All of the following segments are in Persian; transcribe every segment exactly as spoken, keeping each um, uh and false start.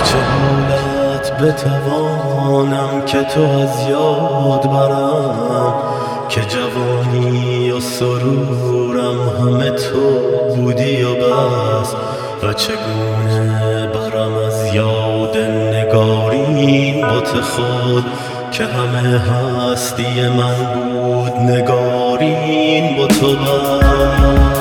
چه حالت بتوانم که تو از یاد برم، که جوانی و سرورم همه تو بودی و بس. و چگونه برم از یاد نگارین بت خود، که همه هستی من بود نگارین بت و بس.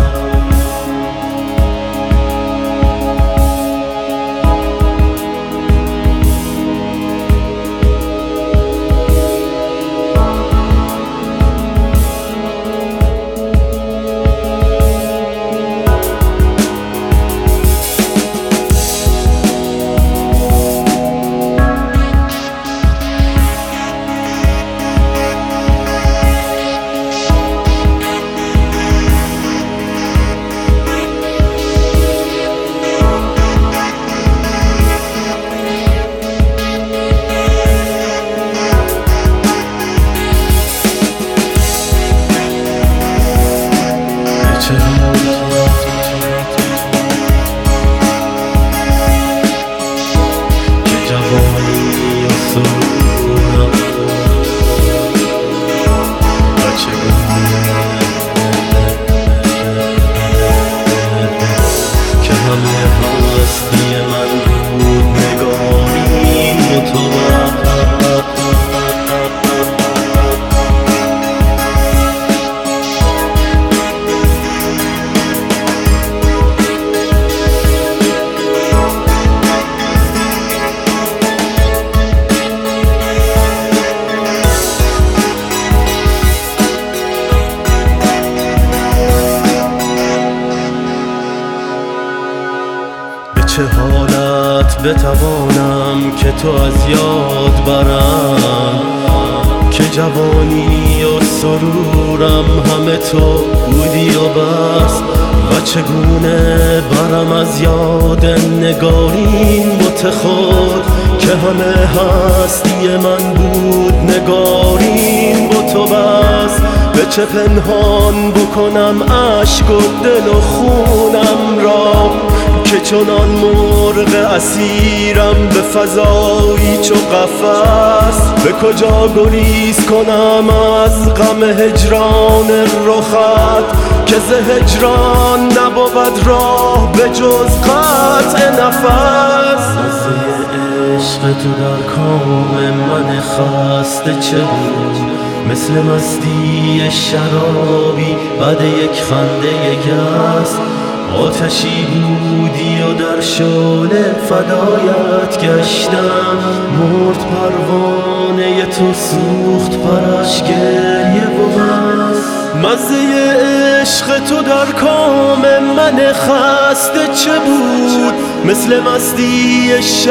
چه حالت بتوانم که تو از یاد برم، که جوانی و سرورم همه تو بودی و بس. و چگونه برم از یاد نگارین بت خود، که همه هستی من بود نگارین بت و بس. به چه پنهان بکنم اشک و دل و خونم را، که چنان مرغ اسیرم به فضایی چو قفس. به کجا گریز کنم از غم هجران رخت، که ز هجران نبود راه به جز قطع نفس. مزه عشق تو در کام من خسته چه بود، مثل مستی شرابی بعد یک خنده گس. آتشی بودی و در شعله فدایت گشتم، مرد پروانه تو سوخت پرش گریه و بس. مزه عشق تو در کام من خسته چه بود، مثل مستی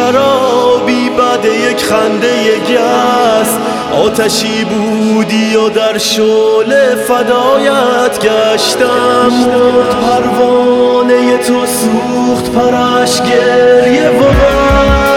شرابی بعد یک خنده گس. آتشی بودی و در شعله فدایت گشتم، مرد پروانه تو سوخت پرش گریه و بس.